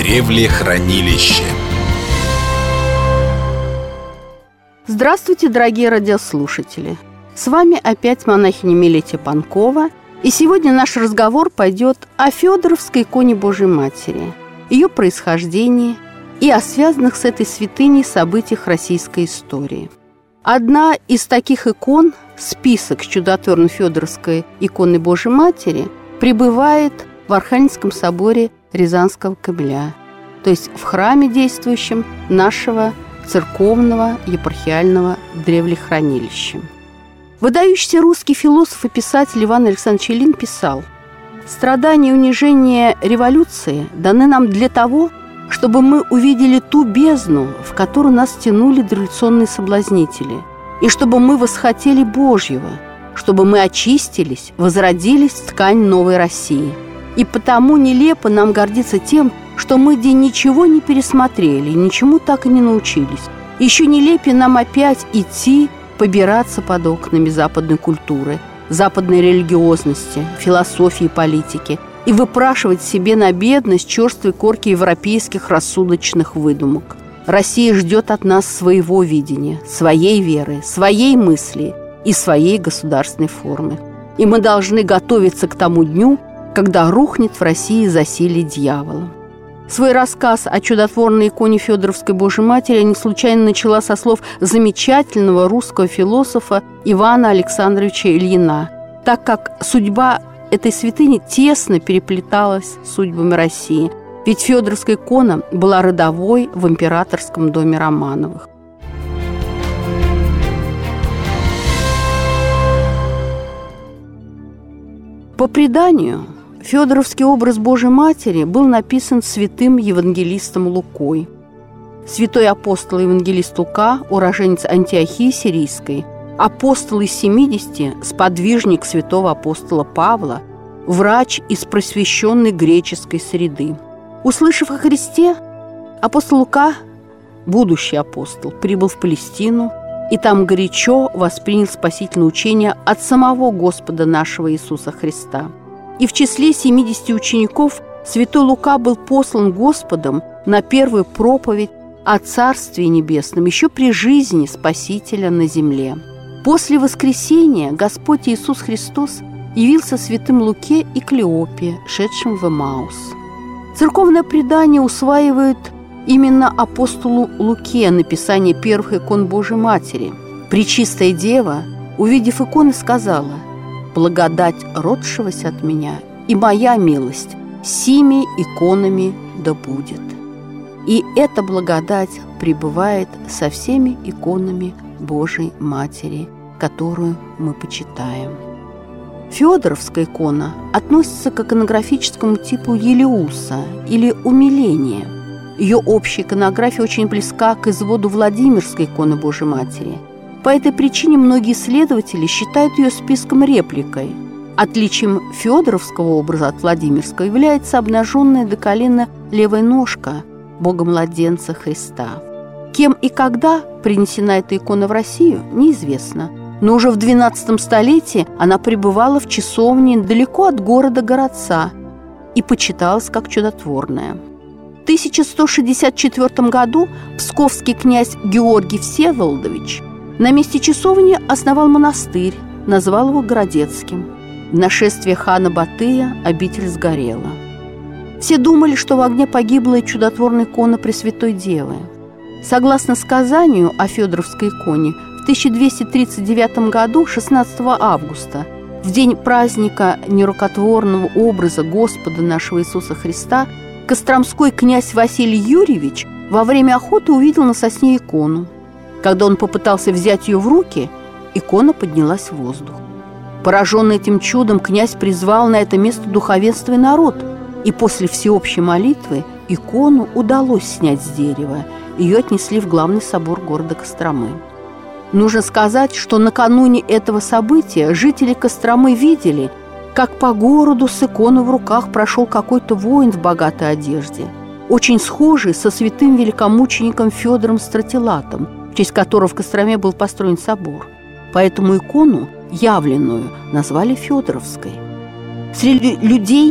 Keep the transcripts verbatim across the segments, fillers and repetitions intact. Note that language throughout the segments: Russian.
Древлехранилище. Здравствуйте, дорогие радиослушатели! С вами опять монахиня Милетия Панкова. И сегодня наш разговор пойдет о Федоровской иконе Божией Матери, ее происхождении и о связанных с этой святыней событиях российской истории. Одна из таких икон, список с чудотворной Федоровской иконы Божией Матери, пребывает в Архангельском соборе Рязанского Кремля, то есть в храме действующем нашего церковного епархиального древлехранилища. Выдающийся русский философ и писатель Иван Александрович Ильин писал: «Страдания и унижения революции даны нам для того, чтобы мы увидели ту бездну, в которую нас тянули дореволюционные соблазнители, и чтобы мы восхотели Божьего, чтобы мы очистились, возродились в ткань новой России. И потому нелепо нам гордиться тем, что мы где ничего не пересмотрели, ничему так и не научились. Еще нелепее нам опять идти, побираться под окнами западной культуры, западной религиозности, философии и политики и выпрашивать себе на бедность черствой корки европейских рассудочных выдумок. Россия ждет от нас своего видения, своей веры, своей мысли и своей государственной формы. И мы должны готовиться к тому дню, когда рухнет в России засилье дьявола». Свой рассказ о чудотворной иконе Федоровской Божией Матери я не случайно начала со слов замечательного русского философа Ивана Александровича Ильина, так как судьба этой святыни тесно переплеталась с судьбами России. Ведь Федоровская икона была родовой в императорском доме Романовых. По преданию, Федоровский образ Божией Матери был написан святым евангелистом Лукой. Святой апостол и евангелист Лука, уроженец Антиохии Сирийской, апостол из семидесяти, сподвижник святого апостола Павла, врач из просвещенной греческой среды. Услышав о Христе, апостол Лука, будущий апостол, прибыл в Палестину и там горячо воспринял спасительное учение от самого Господа нашего Иисуса Христа. И в числе семидесяти учеников святой Лука был послан Господом на первую проповедь о Царстве Небесном еще при жизни Спасителя на земле. После воскресения Господь Иисус Христос явился святым Луке и Клеопе, шедшим в Эмаус. Церковное предание усваивает именно апостолу Луке написание первых икон Божией Матери. Пречистая Дева, увидев иконы, сказала: «Благодать родшегося от меня и моя милость сими иконами да будет». И эта благодать пребывает со всеми иконами Божией Матери, которую мы почитаем. Федоровская икона относится к иконографическому типу Елеуса или умиления. Ее общая иконография очень близка к изводу Владимирской иконы Божией Матери. По этой причине многие исследователи считают ее списком-репликой. Отличием Федоровского образа от Владимирского является обнаженная до колена левая ножка Бога-младенца Христа. Кем и когда принесена эта икона в Россию, неизвестно. Но уже в двенадцатом столетии она пребывала в часовне далеко от города Городца и почиталась как чудотворная. В тысяча сто шестьдесят четвёртом году псковский князь Георгий Всеволодович на месте часовни основал монастырь, назвал его Городецким. В нашествие хана Батыя обитель сгорела. Все думали, что в огне погибла и чудотворная икона Пресвятой Девы. Согласно сказанию о Федоровской иконе, в тысяча двести тридцать девятом году, шестнадцатого августа, в день праздника нерукотворного образа Господа нашего Иисуса Христа, костромской князь Василий Юрьевич во время охоты увидел на сосне икону. Когда он попытался взять ее в руки, икона поднялась в воздух. Пораженный этим чудом, князь призвал на это место духовенство и народ, и после всеобщей молитвы икону удалось снять с дерева. Ее отнесли в главный собор города Костромы. Нужно сказать, что накануне этого события жители Костромы видели, как по городу с иконой в руках прошел какой-то воин в богатой одежде, очень схожий со святым великомучеником Федором Стратилатом, в честь которого в Костроме был построен собор. Поэтому икону, явленную, назвали Федоровской. Среди людей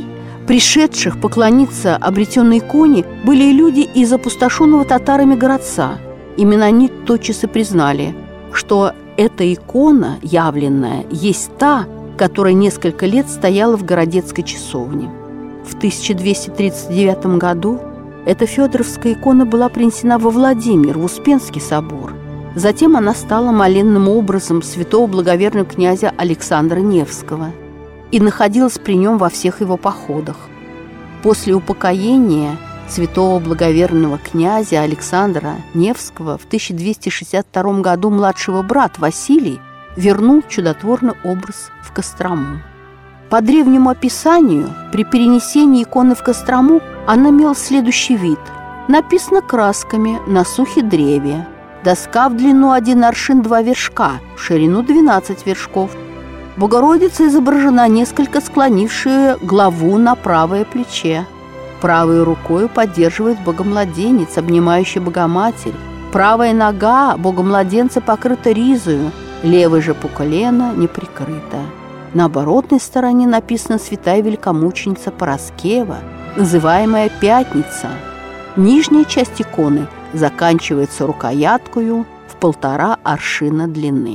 Пришедших поклониться обретенной иконе были и люди из опустошенного татарами городца. Именно они тотчас и признали, что эта икона явленная есть та, которая несколько лет стояла в городецкой часовне. В тысяча двести тридцать девятом году эта федоровская икона была принесена во Владимир, в Успенский собор. Затем она стала моленным образом святого благоверного князя Александра Невского и находилась при нем во всех его походах. После упокоения святого благоверного князя Александра Невского в тысяча двести шестьдесят втором году младшего брат Василий вернул чудотворный образ в Кострому. По древнему описанию, при перенесении иконы в Кострому она имела следующий вид. Написано красками на сухе древе. Доска в длину один аршин два вершка, в ширину двенадцать вершков. Богородица изображена несколько склонившая главу на правое плече. Правой рукой поддерживает богомладенец, обнимающий Богоматерь. Правая нога богомладенца покрыта ризою, левой же по колено не прикрыта. На оборотной стороне написана святая великомученица Параскева, называемая Пятница. Нижняя часть иконы заканчивается рукояткою в полтора аршина длины.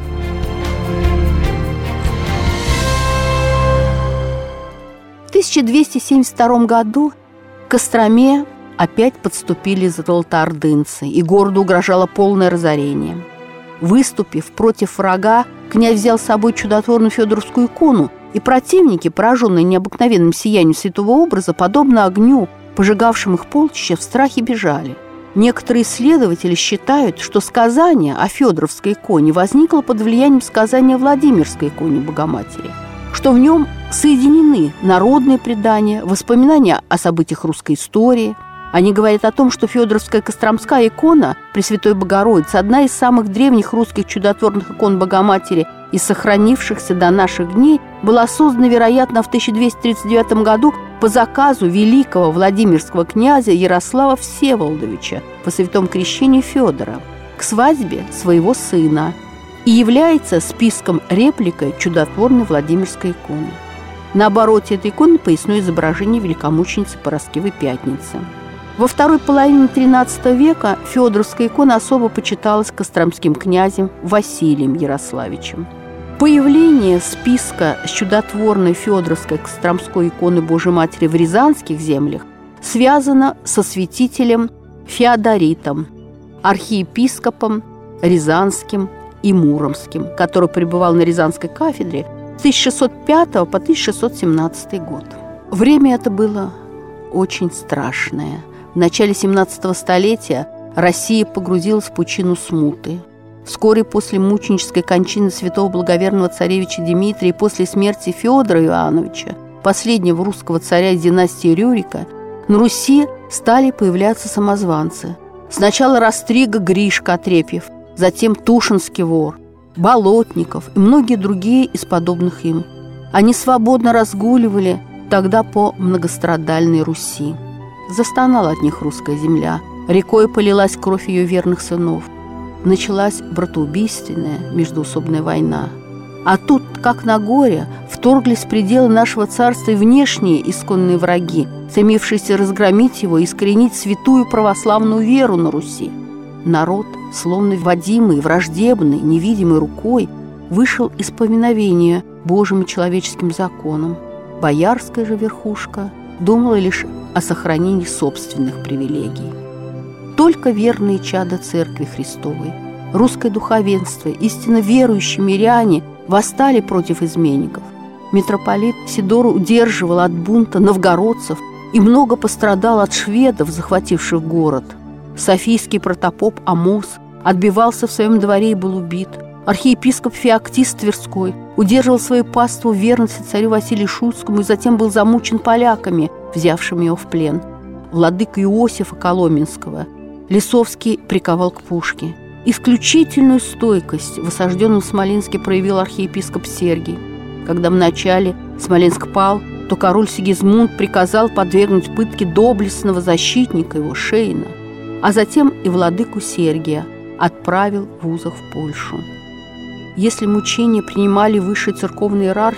В тысяча двести семьдесят втором году к Костроме опять подступили золотоордынцы, и городу угрожало полное разорение. Выступив против врага, князь взял с собой чудотворную федоровскую икону, и противники, пораженные необыкновенным сиянием святого образа, подобно огню, пожигавшим их полчища, в страхе бежали. Некоторые исследователи считают, что сказание о федоровской иконе возникло под влиянием сказания о Владимирской иконе Богоматери, что в нем соединены народные предания, воспоминания о событиях русской истории. Они говорят о том, что федоровская костромская икона Пресвятой Богородицы – одна из самых древних русских чудотворных икон Богоматери и сохранившихся до наших дней, была создана, вероятно, в тысяча двести тридцать девятом году по заказу великого владимирского князя Ярослава Всеволодовича по святом крещению Федора к свадьбе своего сына и является списком-репликой чудотворной Владимирской иконы. На обороте этой иконы поясное изображение великомученицы Параскевы Пятницы. Во второй половине тринадцатого века федоровская икона особо почиталась костромским князем Василием Ярославичем. Появление списка с чудотворной федоровской костромской иконы Божией Матери в рязанских землях связано со святителем Феодоритом, архиепископом Рязанским и Муромским, который пребывал на Рязанской кафедре с тысяча шестьсот пятого по тысяча шестьсот семнадцатый год. Время это было очень страшное. В начале семнадцатого столетия Россия погрузилась в пучину смуты. Вскоре после мученической кончины святого благоверного царевича Дмитрия и после смерти Федора Иоанновича, последнего русского царя из династии Рюрика, на Руси стали появляться самозванцы. Сначала Растрига Гришка Отрепьев, затем Тушинский вор, Болотников и многие другие из подобных им. Они свободно разгуливали тогда по многострадальной Руси. Застонала от них русская земля, рекой полилась кровь ее верных сынов. Началась братоубийственная междоусобная война. А тут, как на горе, вторглись в пределы нашего царства и внешние исконные враги, стремившиеся разгромить его и искоренить святую православную веру на Руси. Народ, словно водимый, враждебный, невидимой рукой, вышел из повиновения Божьим и человеческим законам. Боярская же верхушка думала лишь о сохранении собственных привилегий. Только верные чада Церкви Христовой, русское духовенство, истинно верующие миряне восстали против изменников. Митрополит Сидор удерживал от бунта новгородцев и много пострадал от шведов, захвативших город. Софийский протопоп Амос отбивался в своем дворе и был убит. Архиепископ Феоктист Тверской удерживал свою паству в верности царю Василию Шуйскому и затем был замучен поляками, взявшими его в плен. Владыку Иосифа Коломенского Лисовский приковал к пушке. Исключительную стойкость в осажденном Смоленске проявил архиепископ Сергий. Когда вначале Смоленск пал, то король Сигизмунд приказал подвергнуть пытке доблестного защитника его Шейна, а затем и владыку Сергия отправил в узах в Польшу. Если мучения принимали высшие церковные иерархи,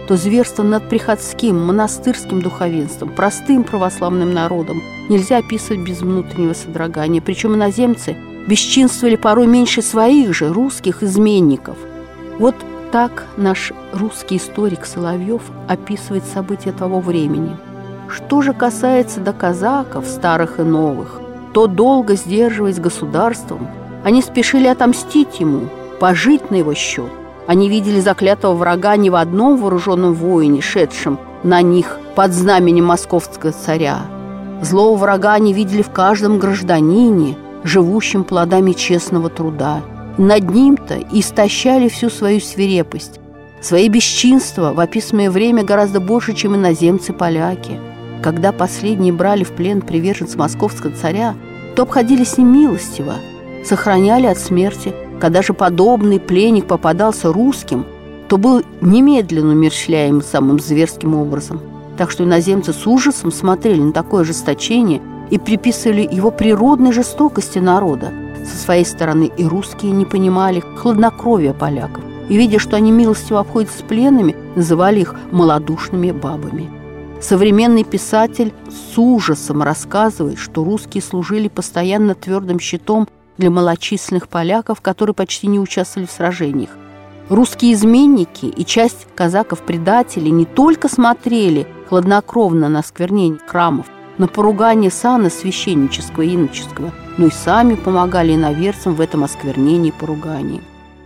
то зверство над приходским, монастырским духовенством, простым православным народом нельзя описывать без внутреннего содрогания. Причем иноземцы бесчинствовали порой меньше своих же русских изменников. Вот так наш русский историк Соловьев описывает события того времени. Что же касается до казаков, старых и новых, то, долго сдерживаясь государством, они спешили отомстить ему, пожить на его счет. Они видели заклятого врага не в одном вооруженном воине, шедшем на них под знаменем московского царя. Злого врага они видели в каждом гражданине, живущем плодами честного труда. И над ним-то истощали всю свою свирепость, свои бесчинства в описанное время гораздо больше, чем иноземцы-поляки. Когда последние брали в плен приверженцев московского царя, то обходили с ним милостиво, сохраняли от смерти. Когда же подобный пленник попадался русским, то был немедленно умерщвляем самым зверским образом. Так что иноземцы с ужасом смотрели на такое ожесточение и приписывали его природной жестокости народа. Со своей стороны и русские не понимали хладнокровия поляков, и, видя, что они милостиво обходятся с пленными, называли их малодушными бабами. Современный писатель с ужасом рассказывает, что русские служили постоянно твердым щитом для малочисленных поляков, которые почти не участвовали в сражениях. Русские изменники и часть казаков-предателей не только смотрели хладнокровно на осквернение храмов, на поругание сана священнического и иноческого, но и сами помогали иноверцам в этом осквернении и поругании.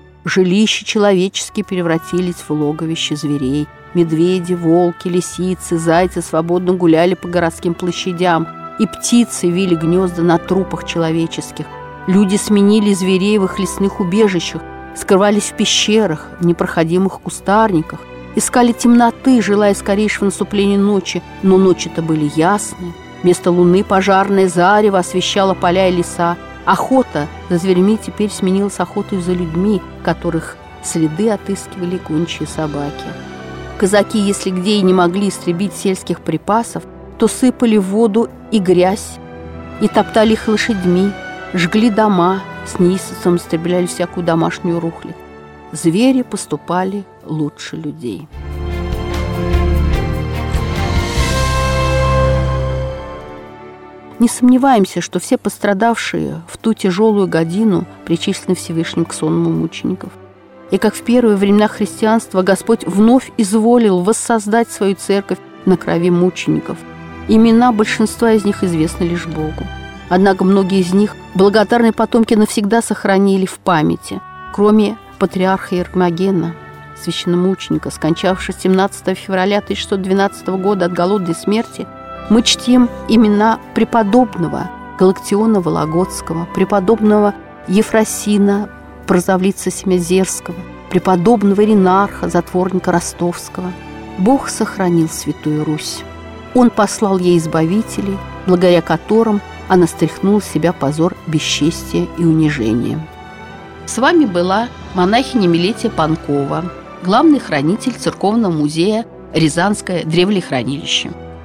Жилища человеческие превратились в логовище зверей. Медведи, волки, лисицы, зайцы свободно гуляли по городским площадям, и птицы вили гнезда на трупах человеческих. Люди сменили зверей в их лесных убежищах, скрывались в пещерах, в непроходимых кустарниках, искали темноты, желая скорейшего наступления ночи, но ночи-то были ясные. Вместо луны пожарное зарево освещало поля и леса. Охота за зверьми теперь сменилась охотой за людьми, которых следы отыскивали гончие собаки. Казаки, если где и не могли истребить сельских припасов, то сыпали в воду и грязь, и топтали их лошадьми, жгли дома, с неистовством истребляли всякую домашнюю рухлядь. Звери поступали лучше людей. Не сомневаемся, что все пострадавшие в ту тяжелую годину причислены Всевышним к сонму мучеников. И как в первые времена христианства Господь вновь изволил воссоздать свою церковь на крови мучеников. Имена большинства из них известны лишь Богу. Однако многие из них благодарные потомки навсегда сохранили в памяти. Кроме патриарха Ермогена, священномученика, скончавшегося семнадцатого февраля тысяча шестьсот двенадцатого года от голодной смерти, мы чтим имена преподобного Галактиона Вологодского, преподобного Ефросина, прозавлица Семязерского, преподобного Иринарха, затворника Ростовского. Бог сохранил Святую Русь. Он послал ей избавителей, благодаря которым она стряхнула с себя позор бесчестия и унижения. С вами была монахиня Милетия Панкова, главный хранитель Церковного музея «Рязанское древлехранилище».